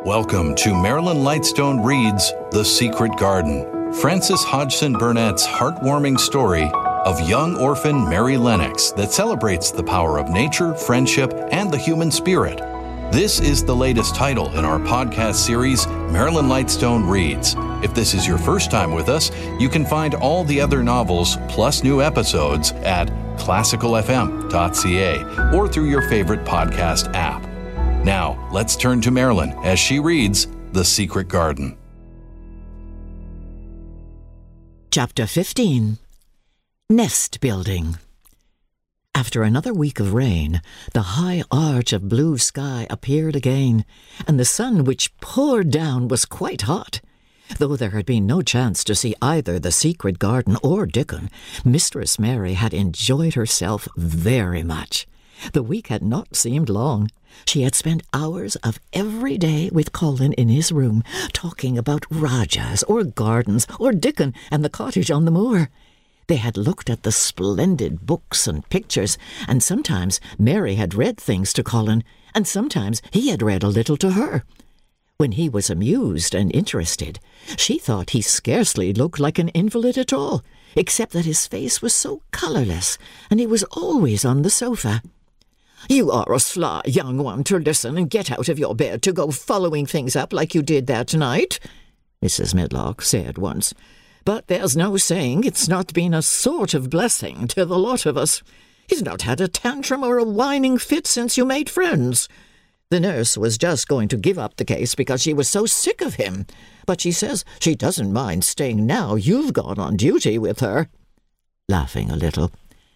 Welcome to Marilyn Lightstone Reads The Secret Garden, Frances Hodgson Burnett's heartwarming story of young orphan Mary Lennox that celebrates the power of nature, friendship, and the human spirit. This is the latest title in our podcast series, Marilyn Lightstone Reads. If this is your first time with us, you can find all the other novels plus new episodes at classicalfm.ca or through your favorite podcast app. Now, let's turn to Marilyn as she reads The Secret Garden. Chapter 15. Nest Building. After another week of rain, the high arch of blue sky appeared again, and the sun which poured down was quite hot. Though there had been no chance to see either the secret garden or Dickon, Mistress Mary had enjoyed herself very much. The week had not seemed long. She had spent hours of every day with Colin in his room, talking about Rajas or gardens or Dickon and the cottage on the moor. They had looked at the splendid books and pictures, and sometimes Mary had read things to Colin, and sometimes he had read a little to her. When he was amused and interested, she thought he scarcely looked like an invalid at all, except that his face was so colourless, and he was always on the sofa. "You are a sly young one to listen and get out of your bed to go following things up like you did that night," Mrs. Medlock said once. "But there's no saying it's not been a sort of blessing to the lot of us. He's not had a tantrum or a whining fit since you made friends. The nurse was just going to give up the case because she was so sick of him, but she says she doesn't mind staying now you've gone on duty with her," laughing a little.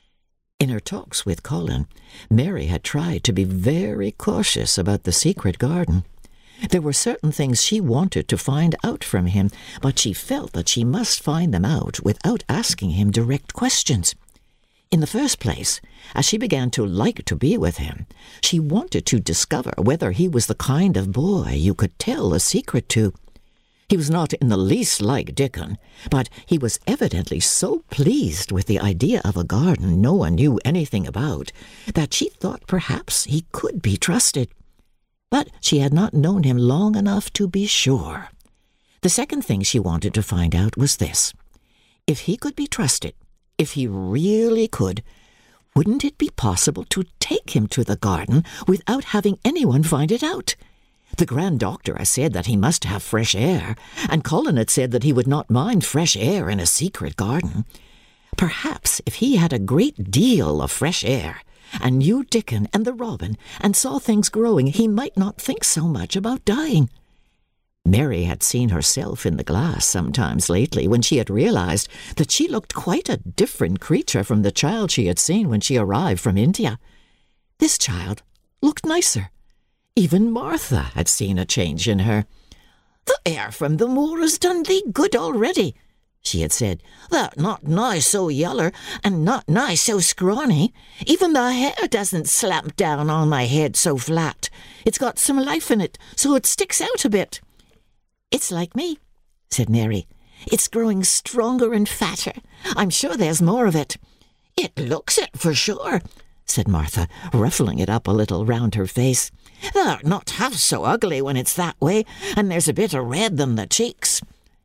In her talks with Colin, Mary had tried to be very cautious about the secret garden. There were certain things she wanted to find out from him, but she felt that she must find them out without asking him direct questions. In the first place, as she began to like to be with him, she wanted to discover whether he was the kind of boy you could tell a secret to. He was not in the least like Dickon, but he was evidently so pleased with the idea of a garden no one knew anything about that she thought perhaps he could be trusted. But she had not known him long enough to be sure. The second thing she wanted to find out was this. If he could be trusted, if he really could, wouldn't it be possible to take him to the garden without having anyone find it out? The Grand Doctor had said that he must have fresh air, and Colin had said that he would not mind fresh air in a secret garden. Perhaps if he had a great deal of fresh air, and knew Dickon and the robin, and saw things growing, he might not think so much about dying. Mary had seen herself in the glass sometimes lately when she had realized that she looked quite a different creature from the child she had seen when she arrived from India. This child looked nicer. Even Martha had seen a change in her. "The air from the moor has done thee good already," she had said. "Thou'rt not nigh so yaller, and not nigh so scrawny. Even the hair doesn't slap down on my head so flat. It's got some life in it, so it sticks out a bit." "It's like me," said Mary. "It's growing stronger and fatter. I'm sure there's more of it." "It looks it for sure," said Martha, ruffling it up a little round her face. "Thou'rt not half so ugly when it's that way, and there's a bit of red than the cheeks."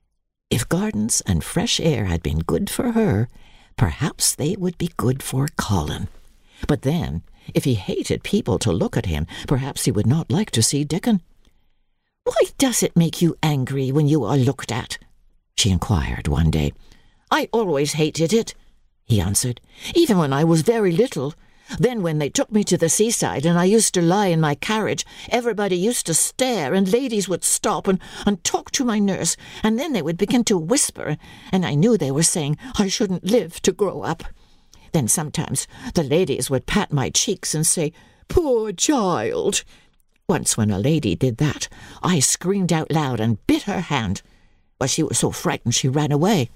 If gardens and fresh air had been good for her, perhaps they would be good for Colin. But then, if he hated people to look at him, perhaps he would not like to see Dickon. "Why does it make you angry when you are looked at?" she inquired one day. "I always hated it," he answered, "even when I was very little. Then when they took me to the seaside and I used to lie in my carriage, everybody used to stare and ladies would stop and talk to my nurse, and then they would begin to whisper, and I knew they were saying I shouldn't live to grow up. Then sometimes the ladies would pat my cheeks and say, 'Poor child.' Once when a lady did that, I screamed out loud and bit her hand, but she was so frightened she ran away."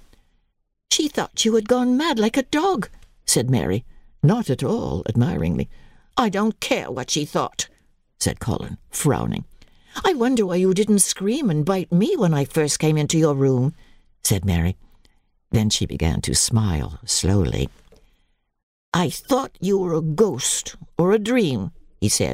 "She thought you had gone mad like a dog," said Mary, not at all admiringly. "I don't care what she thought," said Colin, frowning. "I wonder why you didn't scream and bite me when I first came into your room," said Mary. Then she began to smile slowly. "I thought you were a ghost or a dream," he said.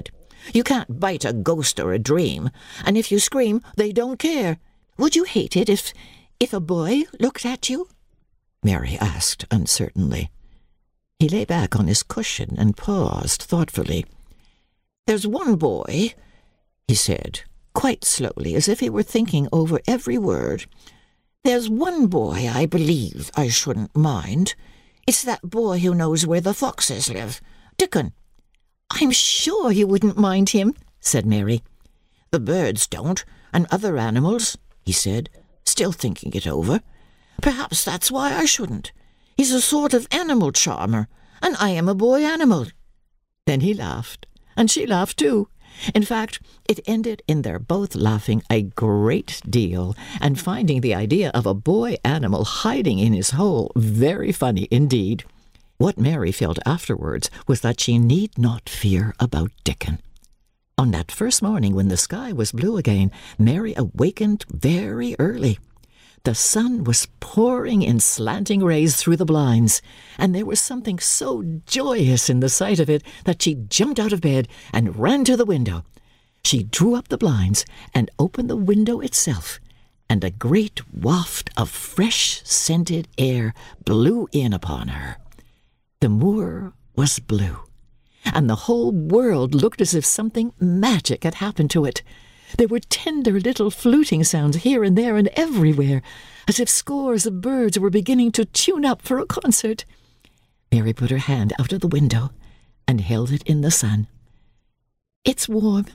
You can't bite a ghost or a dream, and if you scream, they don't care. Would you hate it if a boy looked at you?" Mary asked uncertainly. He lay back on his cushion and paused thoughtfully. "There's one boy," he said, quite slowly, as if he were thinking over every word. "There's one boy I believe I shouldn't mind. It's that boy who knows where the foxes live. Dickon." "I'm sure you wouldn't mind him," said Mary. "The birds don't, and other animals," he said, still thinking it over. "Perhaps that's why I shouldn't. He's a sort of animal charmer, and I am a boy animal." Then he laughed, and she laughed too. In fact, it ended in their both laughing a great deal and finding the idea of a boy animal hiding in his hole very funny indeed. What Mary felt afterwards was that she need not fear about Dickon. On that first morning when the sky was blue again, Mary awakened very early. The sun was pouring in slanting rays through the blinds, and there was something so joyous in the sight of it that she jumped out of bed and ran to the window. She drew up the blinds and opened the window itself, and a great waft of fresh, scented air blew in upon her. The moor was blue, and the whole world looked as if something magic had happened to it. There were tender little fluting sounds here and there and everywhere, as if scores of birds were beginning to tune up for a concert. Mary put her hand out of the window and held it in the sun. "It's warm,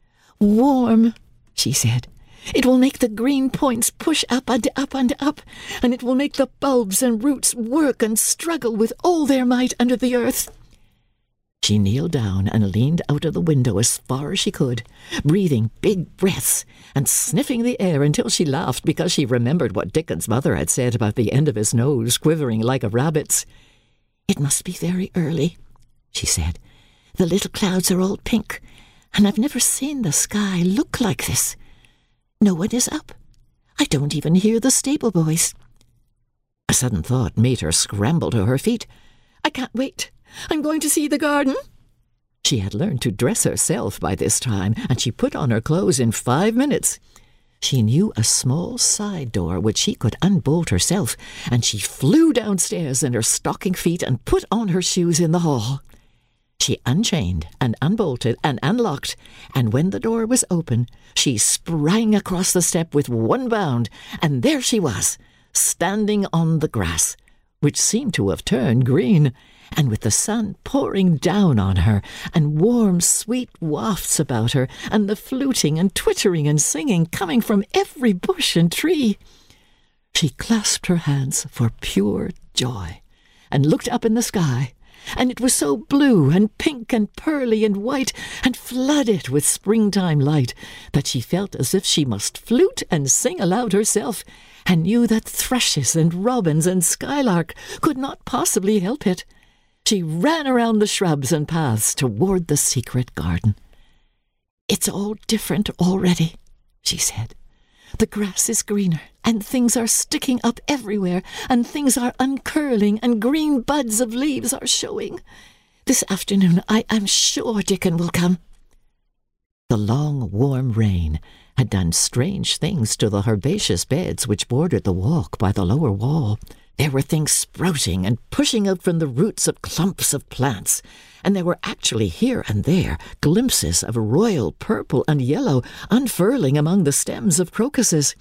warm," she said. "It will make the green points push up and up and up, and it will make the bulbs and roots work and struggle with all their might under the earth." She kneeled down and leaned out of the window as far as she could, breathing big breaths and sniffing the air until she laughed because she remembered what Dickon's mother had said about the end of his nose quivering like a rabbit's. "It must be very early," she said. "The little clouds are all pink, and I've never seen the sky look like this. No one is up. I don't even hear the stable boys." A sudden thought made her scramble to her feet. "I can't wait. I'm going to see the garden." She had learned to dress herself by this time, and she put on her clothes in 5 minutes. She knew a small side door which she could unbolt herself, and she flew downstairs in her stocking feet and put on her shoes in the hall. She unchained and unbolted and unlocked, and when the door was open, she sprang across the step with one bound, and there she was, standing on the grass, which seemed to have turned green, and with the sun pouring down on her, and warm, sweet wafts about her, and the fluting and twittering and singing coming from every bush and tree. She clasped her hands for pure joy, and looked up in the sky, and it was so blue and pink and pearly and white and flooded with springtime light that she felt as if she must flute and sing aloud herself, and knew that thrushes and robins and skylark could not possibly help it. She ran around the shrubs and paths toward the secret garden. "It's all different already," she said. "The grass is greener, and things are sticking up everywhere, and things are uncurling, and green buds of leaves are showing. This afternoon I am sure Dickon will come." The long, warm rain had done strange things to the herbaceous beds which bordered the walk by the lower wall. There were things sprouting and pushing out from the roots of clumps of plants, and there were actually here and there glimpses of royal purple and yellow unfurling among the stems of crocuses.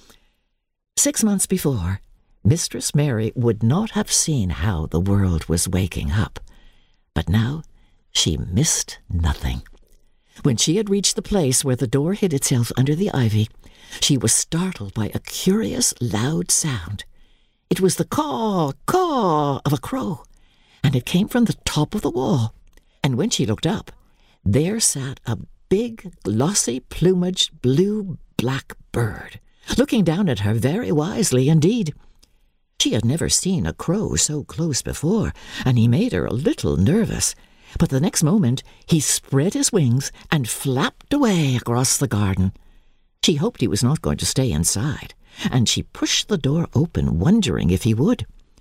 6 months before, Mistress Mary would not have seen how the world was waking up, but now she missed nothing. When she had reached the place where the door hid itself under the ivy, she was startled by a curious loud sound. It was the caw, caw of a crow, and it came from the top of the wall. And when she looked up, there sat a big, glossy-plumaged, blue-black bird, looking down at her very wisely indeed. She had never seen a crow so close before, and he made her a little nervous. But the next moment he spread his wings and flapped away across the garden. She hoped he was not going to stay inside, and she pushed the door open, wondering if he would.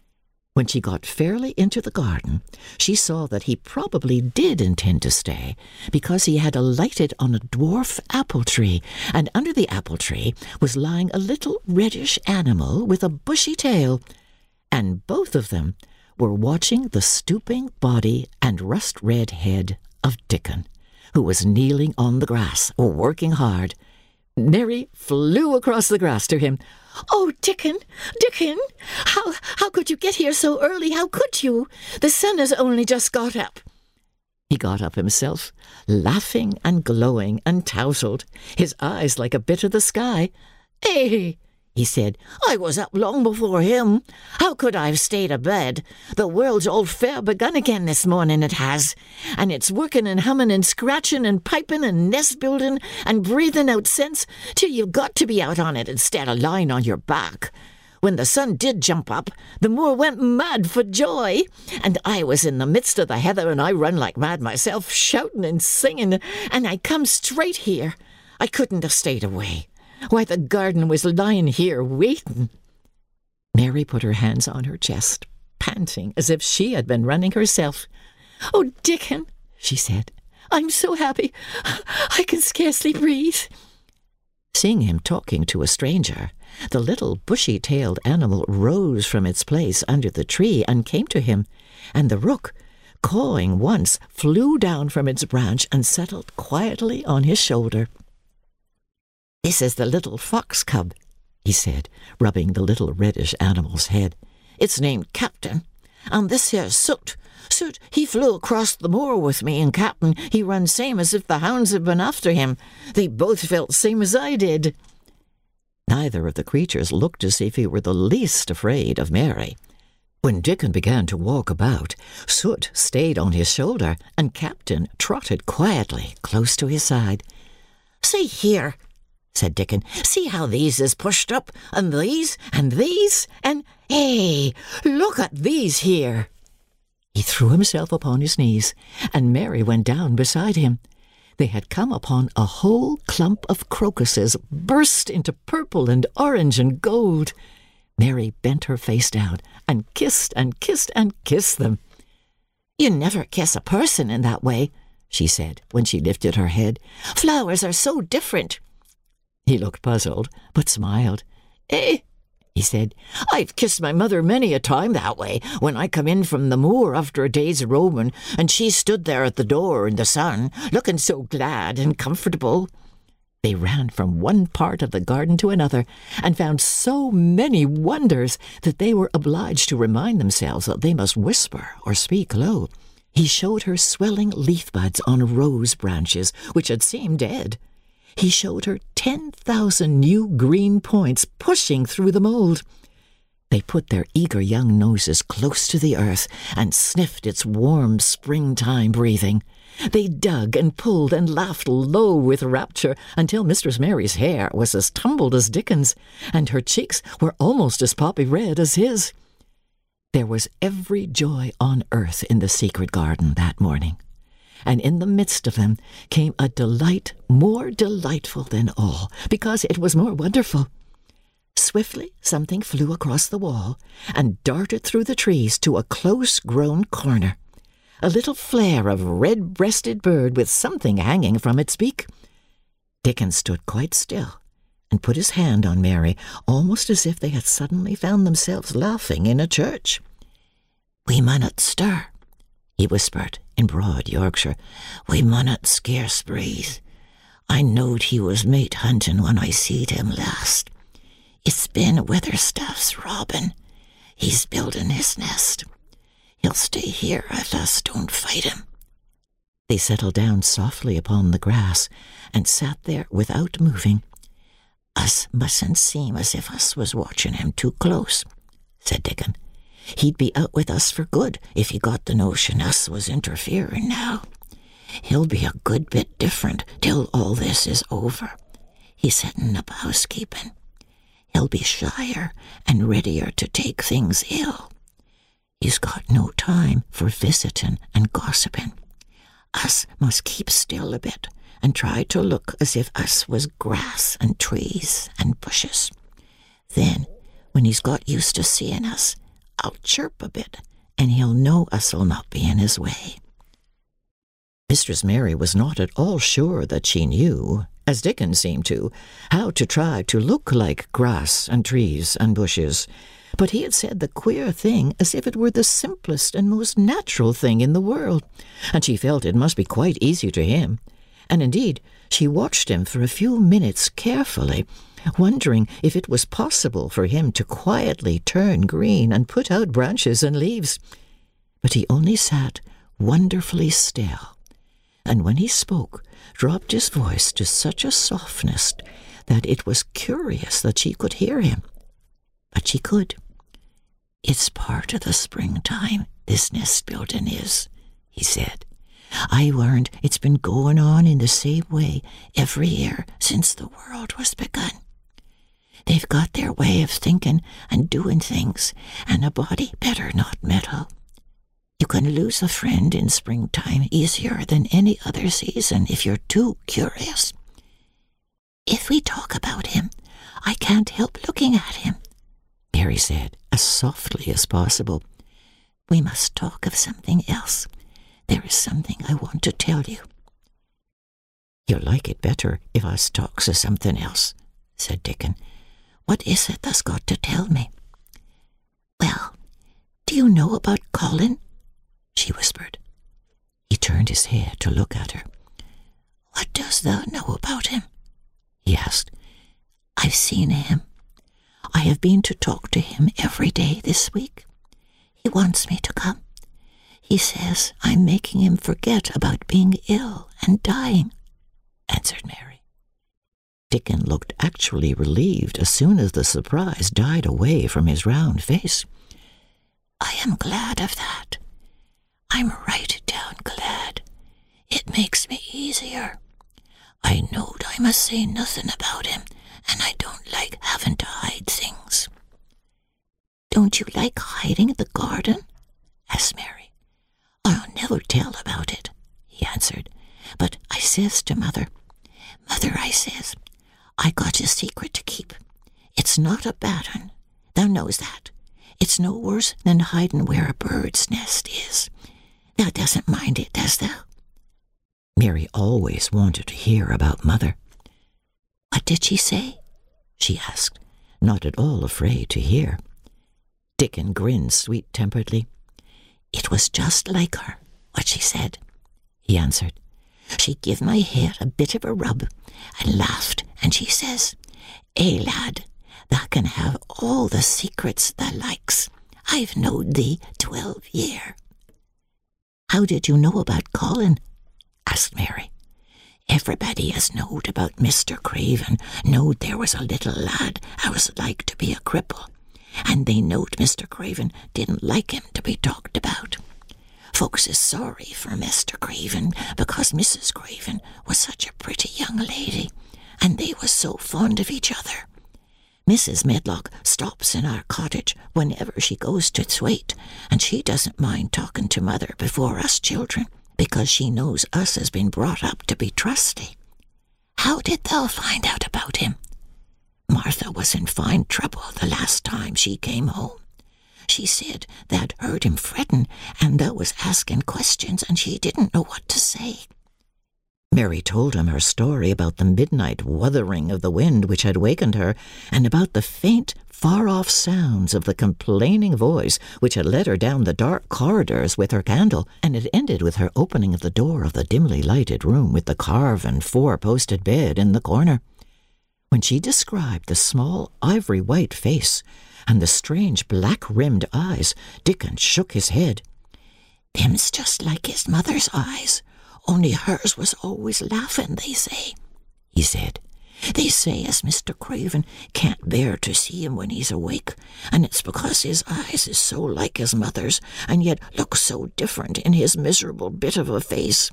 When she got fairly into the garden, she saw that he probably did intend to stay, because he had alighted on a dwarf apple tree, and under the apple tree was lying a little reddish animal with a bushy tail, and both of them were watching the stooping body and rust-red head of Dickon, who was kneeling on the grass, working hard. Mary flew across the grass to him. "Oh, Dickon, Dickon, how could you get here so early? How could you? The sun has only just got up." He got up himself, laughing and glowing and tousled, his eyes like a bit of the sky. "Eh," he said, "I was up long before him. How could I have stayed abed? The world's all fair begun again this morning, it has. And it's working and humming and scratching and piping and nest-building and breathing out sense till you've got to be out on it instead of lying on your back. When the sun did jump up, the moor went mad for joy, and I was in the midst of the heather, and I run like mad myself, shouting and singing, and I come straight here. I couldn't have stayed away. Why, the garden was lying here waiting." Mary put her hands on her chest, panting as if she had been running herself. "Oh, Dickon," she said, "I'm so happy. I can scarcely breathe." Seeing him talking to a stranger, the little bushy-tailed animal rose from its place under the tree and came to him, and the rook, cawing once, flew down from its branch and settled quietly on his shoulder. "This is the little fox cub," he said, rubbing the little reddish animal's head. "It's named Captain. And this here's Soot. Soot, he flew across the moor with me, and Captain, he run same as if the hounds had been after him. They both felt same as I did." Neither of the creatures looked as if he were the least afraid of Mary. When Dickon began to walk about, Soot stayed on his shoulder, and Captain trotted quietly close to his side. "See here," said Dickon. "See how these is pushed up, and these, and hey, look at these here." He threw himself upon his knees, and Mary went down beside him. They had come upon a whole clump of crocuses burst into purple and orange and gold. Mary bent her face down and kissed and kissed and kissed them. "You never kiss a person in that way," she said when she lifted her head. "Flowers are so different." He looked puzzled, but smiled. "Eh," he said, "I've kissed my mother many a time that way, when I come in from the moor after a day's roaming, and she stood there at the door in the sun, looking so glad and comfortable." They ran from one part of the garden to another, and found so many wonders that they were obliged to remind themselves that they must whisper or speak low. He showed her swelling leaf buds on rose branches, which had seemed dead. He showed her 10,000 new green points pushing through the mould. They put their eager young noses close to the earth and sniffed its warm springtime breathing. They dug and pulled and laughed low with rapture until Mistress Mary's hair was as tumbled as Dickon's, and her cheeks were almost as poppy red as his. There was every joy on earth in the secret garden that morning, and in the midst of them came a delight more delightful than all, because it was more wonderful. Swiftly something flew across the wall and darted through the trees to a close-grown corner, a little flare of red-breasted bird with something hanging from its beak. Dickon stood quite still and put his hand on Mary, almost as if they had suddenly found themselves laughing in a church. "We munnot stir," he whispered in broad Yorkshire. "We munnot scarce breathe. I knowed he was mate hunting when I seed him last. It's Ben Weatherstaff's robin. He's building his nest. He'll stay here if us don't fight him." They settled down softly upon the grass and sat there without moving. "Us mustn't seem as if us was watching him too close," said Dickon. "He'd be out with us for good if he got the notion us was interfering now. He'll be a good bit different till all this is over. He's setting up housekeeping. He'll be shyer and readier to take things ill. He's got no time for visiting and gossiping. Us must keep still a bit and try to look as if us was grass and trees and bushes. Then, when he's got used to seeing us I'll chirp a bit, and he'll know us'll not be in his way." Mistress Mary was not at all sure that she knew, as Dickon seemed to, how to try to look like grass and trees and bushes, but he had said the queer thing as if it were the simplest and most natural thing in the world, and she felt it must be quite easy to him. And indeed, she watched him for a few minutes carefully, wondering if it was possible for him to quietly turn green and put out branches and leaves. But he only sat wonderfully still, and when he spoke, dropped his voice to such a softness that it was curious that she could hear him. But she could. "It's part of the springtime, this nest building is," he said. "I learned it's been going on in the same way every year since the world was begun. They've got their way of thinking and doing things, and a body better not meddle. You can lose a friend in springtime easier than any other season if you're too curious. If we talk about him, I can't help looking at him," Mary said, as softly as possible. "We must talk of something else. There is something I want to tell you." "You'll like it better if us talks of something else," said Dickon. "What is it that's got to tell me?" "Well, do you know about Colin?" she whispered. He turned his head to look at her. "What dost thou know about him?" he asked. "I've seen him. I have been to talk to him every day this week. He wants me to come. He says I'm making him forget about being ill and dying," answered Mary. Dickon looked actually relieved as soon as the surprise died away from his round face. "I am glad of that. I'm right down glad. It makes me easier. I knowed I must say nothing about him, and I don't like having to hide things." "Don't you like hiding in the garden?" asked Mary. "I'll never tell about it," he answered. "But I says to Mother, 'Mother,' I says, 'I got a secret to keep. It's not a bad one. Thou knows that. It's no worse than hiding where a bird's nest is. Thou doesn't mind it, does thou?'" Mary always wanted to hear about Mother. "What did she say?" she asked, not at all afraid to hear. Dickon grinned sweet-temperedly. "It was just like her, what she said," he answered. "She give my head a bit of a rub and laughed, and she says, 'Eh, lad, thou can have all the secrets thou likes. I've knowed thee 12 year.'" "How did you know about Colin?" asked Mary. "Everybody as knowed about Mr. Craven knowed there was a little lad as was like to be a cripple, and they knowed Mr. Craven didn't like him to be talked about. Folks is sorry for Mr. Craven because Mrs. Craven was such a pretty young lady, and they was so fond of each other. Mrs. Medlock stops in our cottage whenever she goes to Thwaite, and she doesn't mind talking to Mother before us children, because she knows us has been brought up to be trusty. How did thou find out about him? Martha was in fine trouble the last time she came home. She said tha'd heard him fretting, and thou was asking questions, and she didn't know what to say." Mary told him her story about the midnight wuthering of the wind which had wakened her, and about the faint, far-off sounds of the complaining voice which had led her down the dark corridors with her candle, and it ended with her opening of the door of the dimly lighted room with the carven four-posted bed in the corner. When she described the small ivory-white face and the strange black-rimmed eyes, Dickon shook his head. "Them's just like his mother's eyes, only hers was always laughing, they say," he said. "They say as Mr. Craven can't bear to see him when he's awake, and it's because his eyes is so like his mother's, and yet look so different in his miserable bit of a face."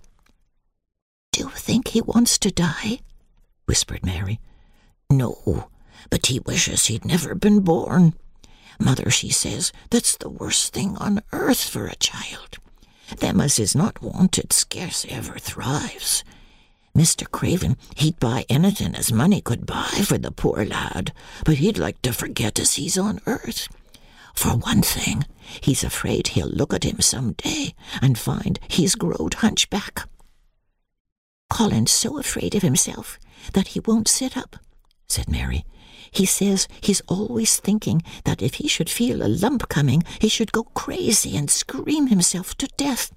"Do you think he wants to die?" whispered Mary. "No, but he wishes he'd never been born. Mother, she says, that's the worst thing on earth for a child. Them as is not wanted scarce ever thrives. Mr. Craven, he'd buy anything as money could buy for the poor lad, but he'd like to forget as he's on earth. For one thing, he's afraid he'll look at him some day and find he's growed hunchback. Colin's so afraid of himself that he won't sit up, said Mary. He says he's always thinking that if he should feel a lump coming, he should go crazy and scream himself to death.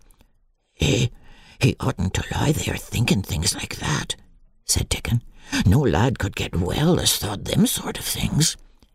He oughtn't to lie there thinking things like that, said Dickon. No lad could get well as thought them sort of things.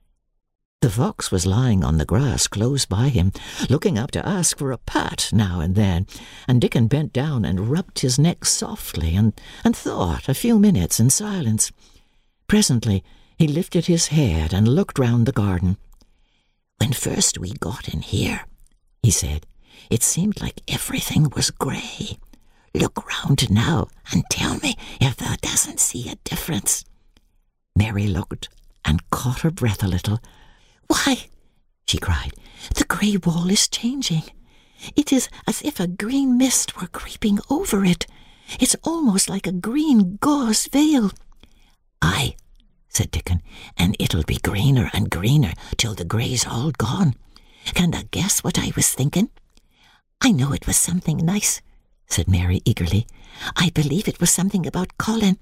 The fox was lying on the grass close by him, looking up to ask for a pat now and then, and Dickon bent down and rubbed his neck softly and thought a few minutes in silence. Presently he lifted his head and looked round the garden. When first we got in here, he said, it seemed like everything was grey. Look round now and tell me if thou doesn't see a difference. Mary looked and caught her breath a little. Why, she cried, the grey wall is changing. It is as if a green mist were creeping over it. It's almost like a green gauze veil. Aye, said Dickon, and it'll be greener and greener till the grey's all gone. Can thou guess what I was thinking? I know it was something nice, said Mary eagerly. I believe it was something about Colin.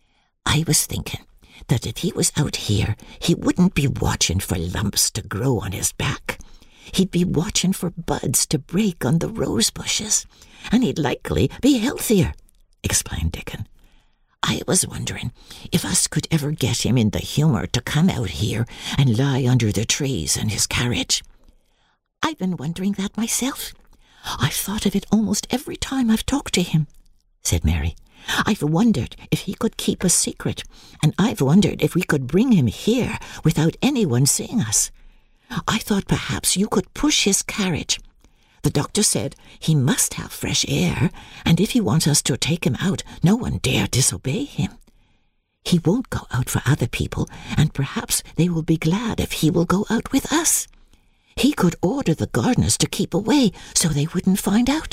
I was thinking that if he was out here, he wouldn't be watching for lumps to grow on his back. He'd be watching for buds to break on the rose bushes, and he'd likely be healthier, explained Dickon. I was wondering if us could ever get him in the humour to come out here and lie under the trees in his carriage. I've been wondering that myself. I've thought of it almost every time I've talked to him, said Mary. I've wondered if he could keep a secret, and I've wondered if we could bring him here without anyone seeing us. I thought perhaps you could push his carriage. The doctor said he must have fresh air, and if he wants us to take him out, no one dare disobey him. He won't go out for other people, and perhaps they will be glad if he will go out with us. He could order the gardeners to keep away so they wouldn't find out.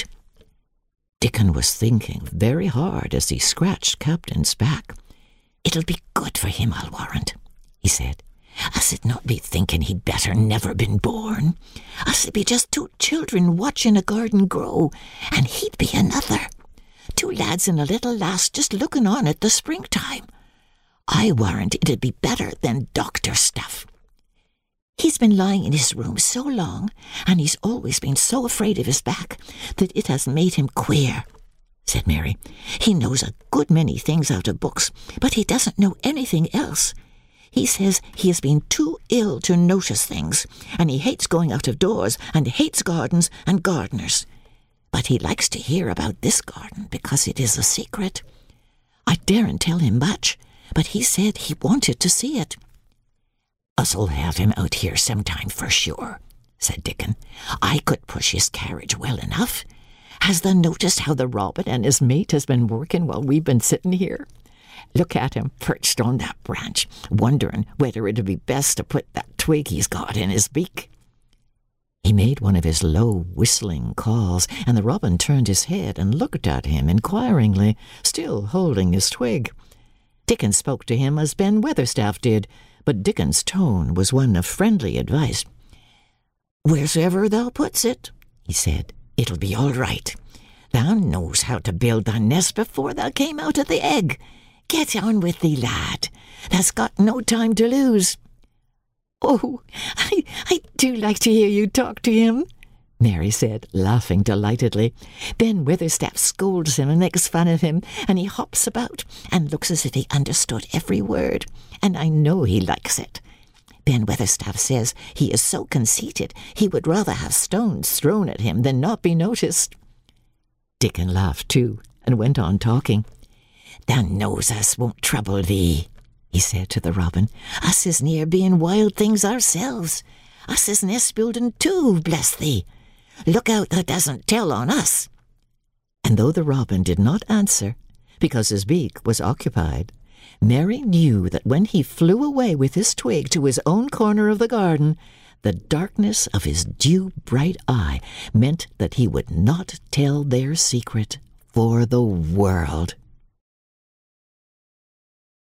Dickon was thinking very hard as he scratched Captain's back. It'll be good for him, I'll warrant, he said. Us it not be thinking he'd better never been born. Us it be just two children watching a garden grow, and he'd be another. Two lads and a little lass just looking on at the springtime. I warrant it'd be better than doctor stuff. He's been lying in his room so long, and he's always been so afraid of his back, that it has made him queer, said Mary. He knows a good many things out of books, but he doesn't know anything else. He says he has been too ill to notice things, and he hates going out of doors, and hates gardens and gardeners. But he likes to hear about this garden because it is a secret. I daren't tell him much, but he said he wanted to see it. Us'll have him out here sometime for sure, said Dickon. I could push his carriage well enough. Has thou noticed how the robin and his mate has been working while we've been sitting here? Look at him perched on that branch, wondering whether it'd be best to put that twig he's got in his beak. He made one of his low, whistling calls, and the robin turned his head and looked at him inquiringly, still holding his twig. Dickon spoke to him as Ben Weatherstaff did, but Dickon's tone was one of friendly advice. Wheresoever thou puts it, he said, it'll be all right. Thou knows how to build thy nest before thou came out of the egg. Get on with thee, lad. Thou's got no time to lose. Oh, I do like to hear you talk to him, Mary said, laughing delightedly. Ben Weatherstaff scolds him and makes fun of him, and he hops about and looks as if he understood every word, and I know he likes it. Ben Weatherstaff says he is so conceited he would rather have stones thrown at him than not be noticed. Dickon laughed too, and went on talking. Thou knows us won't trouble thee, he said to the robin. Us is near being wild things ourselves. Us is nest building too, bless thee. Look out thou doesn't tell on us. And though the robin did not answer, because his beak was occupied, Mary knew that when he flew away with his twig to his own corner of the garden, the darkness of his dew-bright eye meant that he would not tell their secret for the world.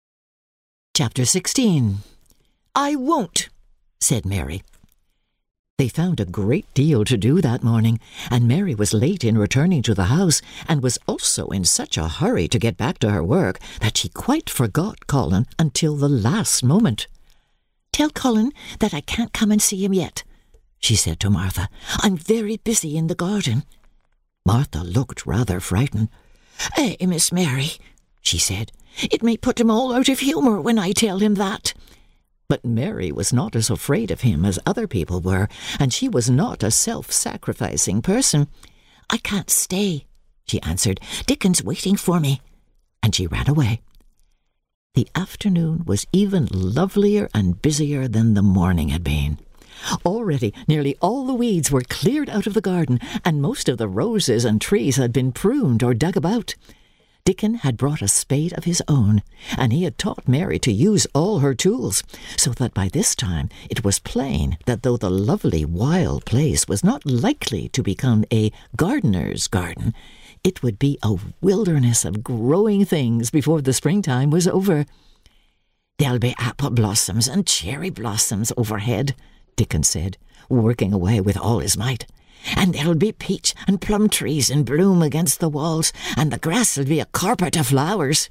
Chapter 16. I won't, said Mary. They found a great deal to do that morning, and Mary was late in returning to the house, and was also in such a hurry to get back to her work that she quite forgot Colin until the last moment. "Tell Colin that I can't come and see him yet," she said to Martha. "I'm very busy in the garden." Martha looked rather frightened. "Miss Mary," she said, "it may put him all out of humour when I tell him that." But Mary was not as afraid of him as other people were, and she was not a self-sacrificing person. "I can't stay," she answered. "Dickon's waiting for me." And she ran away. The afternoon was even lovelier and busier than the morning had been. Already nearly all the weeds were cleared out of the garden, and most of the roses and trees had been pruned or dug about. Dickon had brought a spade of his own, and he had taught Mary to use all her tools, so that by this time it was plain that though the lovely wild place was not likely to become a gardener's garden, it would be a wilderness of growing things before the springtime was over. "There'll be apple blossoms and cherry blossoms overhead," Dickon said, working away with all his might. "And there'll be peach and plum trees in bloom against the walls, and the grass'll be a carpet of flowers."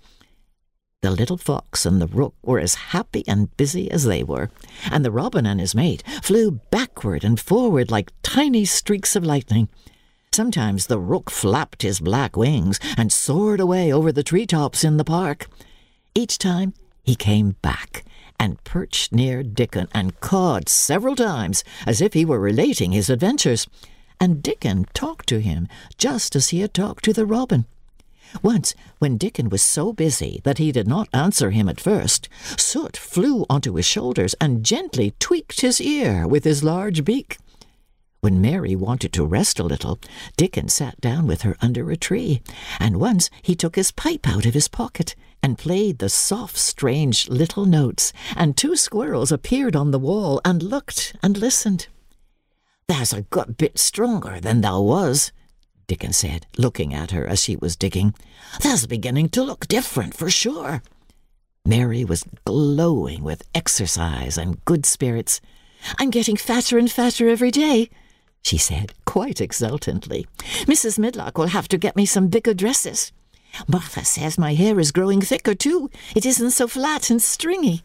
The little fox and the rook were as happy and busy as they were, and the robin and his mate flew backward and forward like tiny streaks of lightning. Sometimes the rook flapped his black wings and soared away over the treetops in the park. Each time he came back and perched near Dickon and cawed several times as if he were relating his adventures. And Dickon talked to him just as he had talked to the robin. Once, when Dickon was so busy that he did not answer him at first, Soot flew onto his shoulders and gently tweaked his ear with his large beak. When Mary wanted to rest a little, Dickon sat down with her under a tree, and once he took his pipe out of his pocket and played the soft, strange little notes, and 2 squirrels appeared on the wall and looked and listened. "That's a good bit stronger than thou was," Dickon said, looking at her as she was digging. "That's beginning to look different for sure." Mary was glowing with exercise and good spirits. "I'm getting fatter and fatter every day," she said, quite exultantly. "Mrs. Midlock will have to get me some bigger dresses. Martha says my hair is growing thicker too. It isn't so flat and stringy."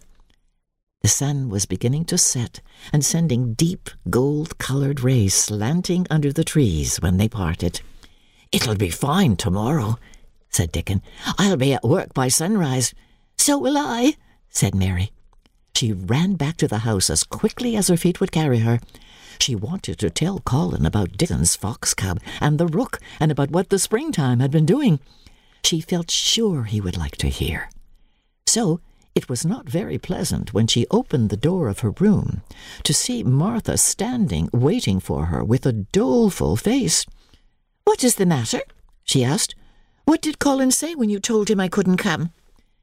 The sun was beginning to set and sending deep gold-coloured rays slanting under the trees when they parted. "It'll be fine tomorrow," said Dickon. "I'll be at work by sunrise." "So will I," said Mary. She ran back to the house as quickly as her feet would carry her. She wanted to tell Colin about Dickon's fox cub and the rook and about what the springtime had been doing. She felt sure he would like to hear. So it was not very pleasant when she opened the door of her room to see Martha standing waiting for her with a doleful face. "What is the matter?" she asked. "What did Colin say when you told him I couldn't come?"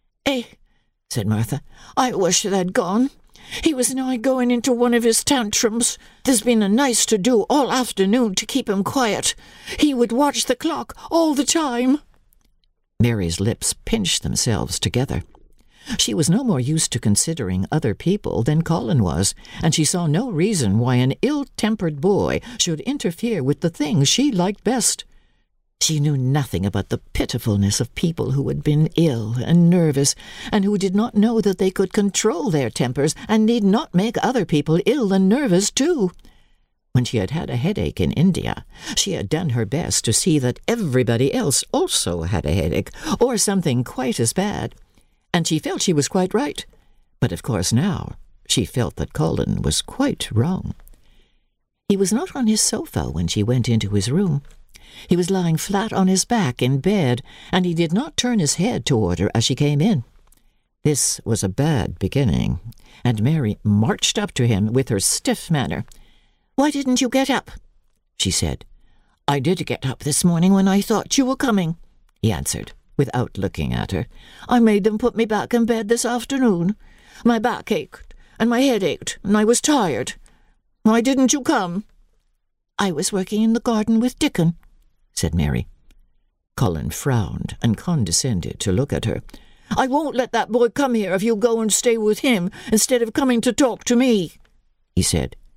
Said Martha, "I wish they'd gone. He was nigh going into one of his tantrums. There's been a nice to-do all afternoon to keep him quiet. He would watch the clock all the time." Mary's lips pinched themselves together. She was no more used to considering other people than Colin was, and she saw no reason why an ill-tempered boy should interfere with the things she liked best. She knew nothing about the pitifulness of people who had been ill and nervous, and who did not know that they could control their tempers and need not make other people ill and nervous too. When she had had a headache in India, she had done her best to see that everybody else also had a headache, or something quite as bad. And she felt she was quite right. But of course now she felt that Colin was quite wrong. He was not on his sofa when she went into his room. He was lying flat on his back in bed, and he did not turn his head toward her as she came in. This was a bad beginning, and Mary marched up to him with her stiff manner. "Why didn't you get up?" she said. "I did get up this morning when I thought you were coming," he answered, without looking at her. "I made them put me back in bed this afternoon. My back ached, and my head ached, and I was tired. Why didn't you come?" "I was working in the garden with Dickon," said Mary. Colin frowned and condescended to look at her. "I won't let that boy come here if you go and stay with him instead of coming to talk to me," he said.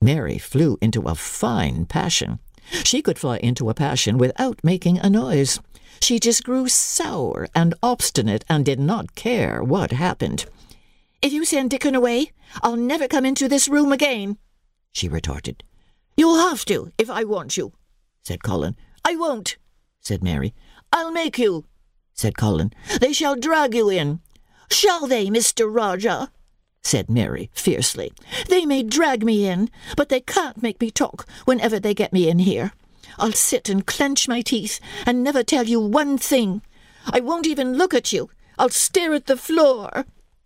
Mary flew into a fine passion. She could fly into a passion without making a noise. She just grew sour and obstinate and did not care what happened. "If you send Dickon away, I'll never come into this room again," she retorted. "You'll have to, if I want you," said Colin. "I won't," said Mary. "I'll make you," said Colin. "They shall drag you in." "Shall they, Mr. Roger?" said Mary fiercely. "They may drag me in, but they can't make me talk whenever they get me in here. I'll sit and clench my teeth and never tell you one thing. I won't even look at you. I'll stare at the floor."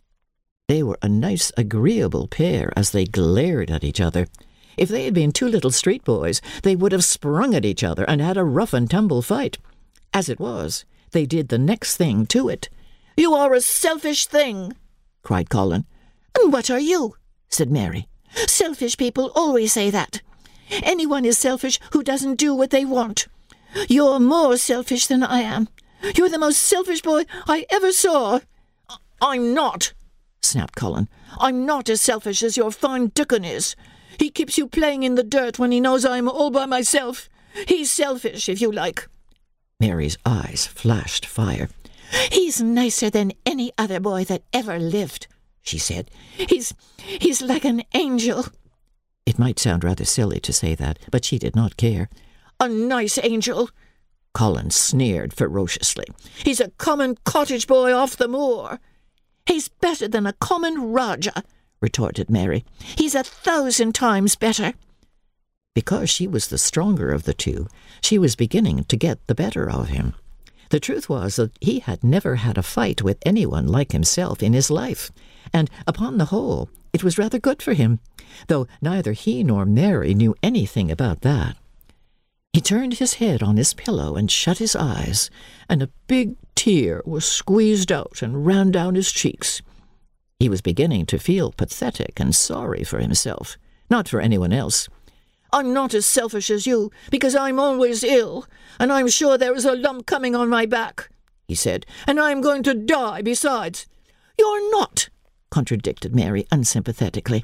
They were a nice, agreeable pair as they glared at each other. If they had been two little street boys, they would have sprung at each other and had a rough-and-tumble fight. As it was, they did the next thing to it. "You are a selfish thing," cried Colin. "And what are you?" said Mary. "Selfish people always say that. Anyone is selfish who doesn't do what they want. You're more selfish than I am. You're the most selfish boy I ever saw." "I'm not," snapped Colin. "I'm not as selfish as your fine Dickon is. He keeps you playing in the dirt when he knows I'm all by myself. He's selfish, if you like." Mary's eyes flashed fire. "He's nicer than any other boy that ever lived," she said. He's like an angel." It might sound rather silly to say that, but she did not care. "A nice angel," Colin sneered ferociously. "He's a common cottage boy off the moor." "He's better than a common Raja," retorted Mary. "He's 1,000 times better." Because she was the stronger of the two, she was beginning to get the better of him. The truth was that he had never had a fight with anyone like himself in his life, and upon the whole, it was rather good for him, though neither he nor Mary knew anything about that. He turned his head on his pillow and shut his eyes, and a big tear was squeezed out and ran down his cheeks. He was beginning to feel pathetic and sorry for himself, not for anyone else. "I'm not as selfish as you, because I'm always ill, and I'm sure there is a lump coming on my back," he said, "and I'm going to die besides." "You're not," contradicted Mary unsympathetically.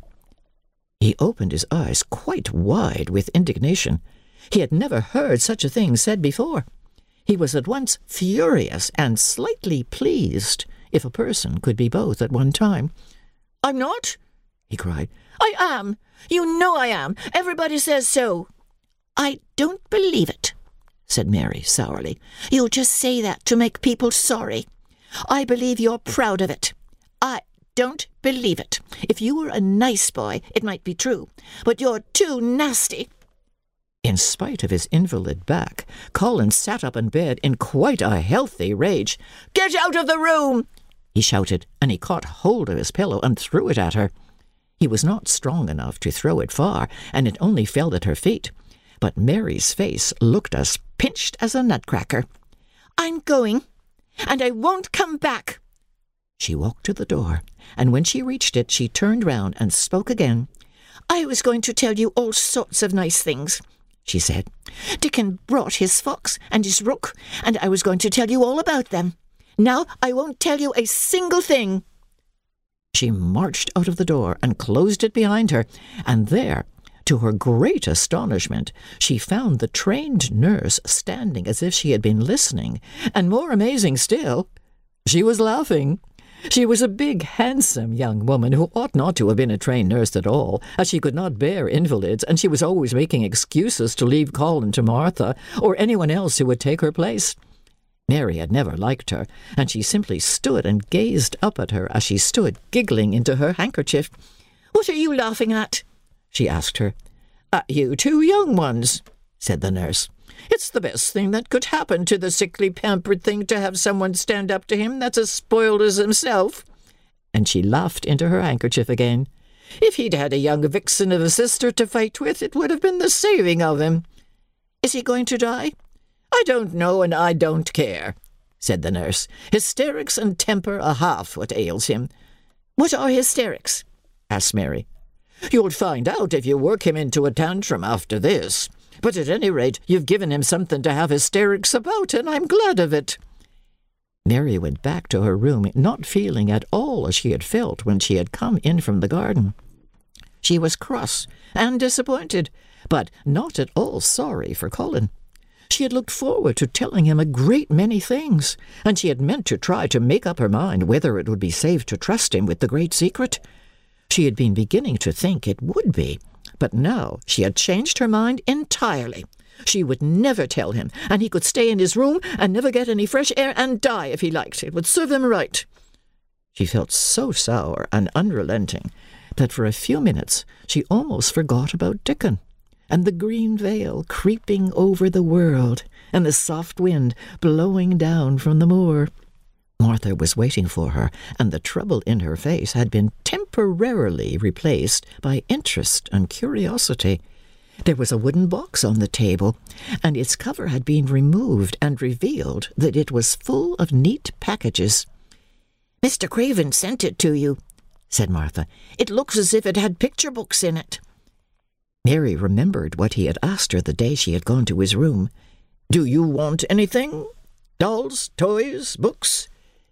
He opened his eyes quite wide with indignation. He had never heard such a thing said before. He was at once furious and slightly pleased, if a person could be both at one time. "I'm not?" he cried. "I am. You know I am. Everybody says so." "I don't believe it," said Mary sourly. "You just say that to make people sorry. I believe you're proud of it. I don't believe it. If you were a nice boy, it might be true, but you're too nasty." In spite of his invalid back, Colin sat up in bed in quite a healthy rage. "Get out of the room!" he shouted, and he caught hold of his pillow and threw it at her. He was not strong enough to throw it far, and it only fell at her feet. But Mary's face looked as pinched as a nutcracker. "I'm going, and I won't come back." She walked to the door, and when she reached it, she turned round and spoke again. "I was going to tell you all sorts of nice things," she said. "Dickon brought his fox and his rook, and I was going to tell you all about them. Now I won't tell you a single thing." She marched out of the door and closed it behind her, and there, to her great astonishment, she found the trained nurse standing as if she had been listening, and more amazing still, she was laughing. She was a big, handsome young woman who ought not to have been a trained nurse at all, as she could not bear invalids, and she was always making excuses to leave Colin to Martha or anyone else who would take her place. Mary had never liked her, and she simply stood and gazed up at her as she stood giggling into her handkerchief. "What are you laughing at?" she asked her. "At you two young ones," said the nurse. "It's the best thing that could happen to the sickly, pampered thing to have someone stand up to him that's as spoiled as himself." And she laughed into her handkerchief again. "If he'd had a young vixen of a sister to fight with, it would have been the saving of him." "Is he going to die?" "I don't know, and I don't care," said the nurse. "Hysterics and temper are half what ails him." "What are hysterics?" asked Mary. "You'll find out if you work him into a tantrum after this. But at any rate, you've given him something to have hysterics about, and I'm glad of it." Mary went back to her room, not feeling at all as she had felt when she had come in from the garden. She was cross and disappointed, but not at all sorry for Colin. She had looked forward to telling him a great many things, and she had meant to try to make up her mind whether it would be safe to trust him with the great secret. She had been beginning to think it would be, but now she had changed her mind entirely. She would never tell him, and he could stay in his room and never get any fresh air and die if he liked. It would serve him right. She felt so sour and unrelenting that for a few minutes she almost forgot about Dickon, and the green veil creeping over the world, and the soft wind blowing down from the moor. Martha was waiting for her, and the trouble in her face had been temporarily replaced by interest and curiosity. There was a wooden box on the table, and its cover had been removed and revealed that it was full of neat packages. "Mr. Craven sent it to you," said Martha. "It looks as if it had picture books in it." Mary remembered what he had asked her the day she had gone to his room. "Do you want anything? Dolls, toys, books?"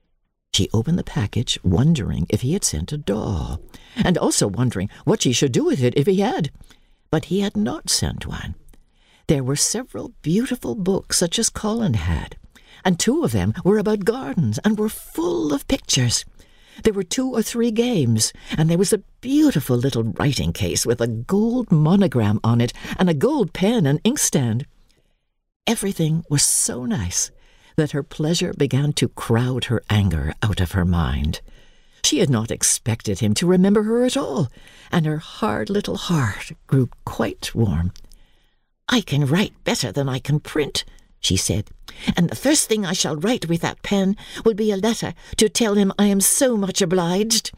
She opened the package, wondering if he had sent a doll, and also wondering what she should do with it if he had. But he had not sent one. There were several beautiful books such as Colin had, and 2 of them were about gardens and were full of pictures. There were 2 or 3 games, and there was a beautiful little writing case with a gold monogram on it and a gold pen and inkstand. Everything was so nice that her pleasure began to crowd her anger out of her mind. She had not expected him to remember her at all, and her hard little heart grew quite warm. "I can write better than I can print," she said, "and the first thing I shall write with that pen will be a letter to tell him I am so much obliged."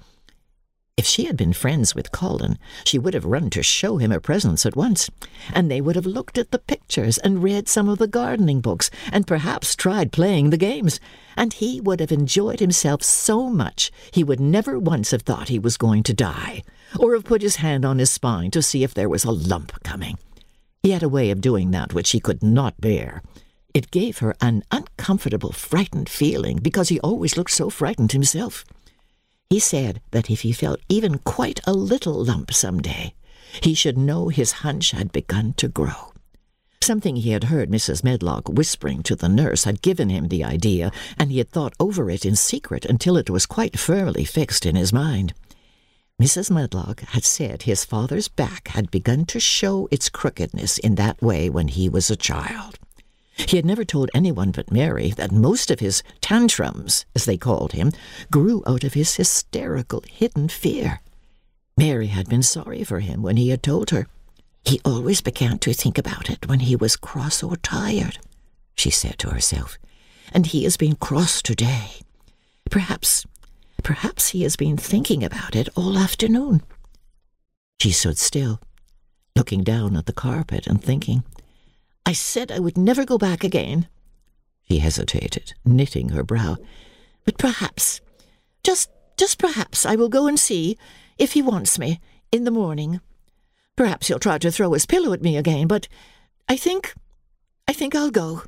If she had been friends with Colin, she would have run to show him her presents at once, and they would have looked at the pictures and read some of the gardening books and perhaps tried playing the games, and he would have enjoyed himself so much he would never once have thought he was going to die, or have put his hand on his spine to see if there was a lump coming. He had a way of doing that which she could not bear. It gave her an uncomfortable, frightened feeling, because he always looked so frightened himself. He said that if he felt even quite a little lump some day, he should know his hunch had begun to grow. Something he had heard Mrs. Medlock whispering to the nurse had given him the idea, and he had thought over it in secret until it was quite firmly fixed in his mind. Mrs. Medlock had said his father's back had begun to show its crookedness in that way when he was a child. He had never told anyone but Mary that most of his tantrums, as they called him, grew out of his hysterical hidden fear. Mary had been sorry for him when he had told her. "He always began to think about it when he was cross or tired," she said to herself, "and he has been cross today. Perhaps he has been thinking about it all afternoon." She stood still, looking down at the carpet and thinking. "I said I would never go back again." She hesitated, knitting her brow. "But perhaps, just perhaps, I will go and see, if he wants me, in the morning. Perhaps he'll try to throw his pillow at me again, but I think I'll go."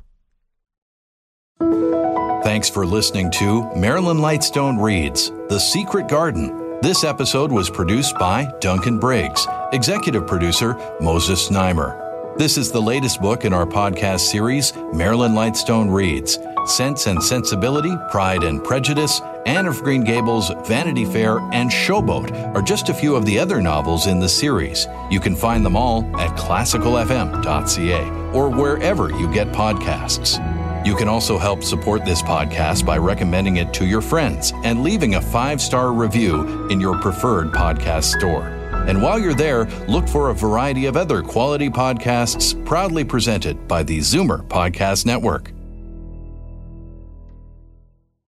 Thanks for listening to Marilyn Lightstone Reads The Secret Garden. This episode was produced by Duncan Briggs, executive producer Moses Znaimer. This is the latest book in our podcast series, Marilyn Lightstone Reads. Sense and Sensibility, Pride and Prejudice, Anne of Green Gables, Vanity Fair, and Showboat are just a few of the other novels in the series. You can find them all at classicalfm.ca or wherever you get podcasts. You can also help support this podcast by recommending it to your friends and leaving a 5-star review in your preferred podcast store. And while you're there, look for a variety of other quality podcasts proudly presented by the Zoomer Podcast Network.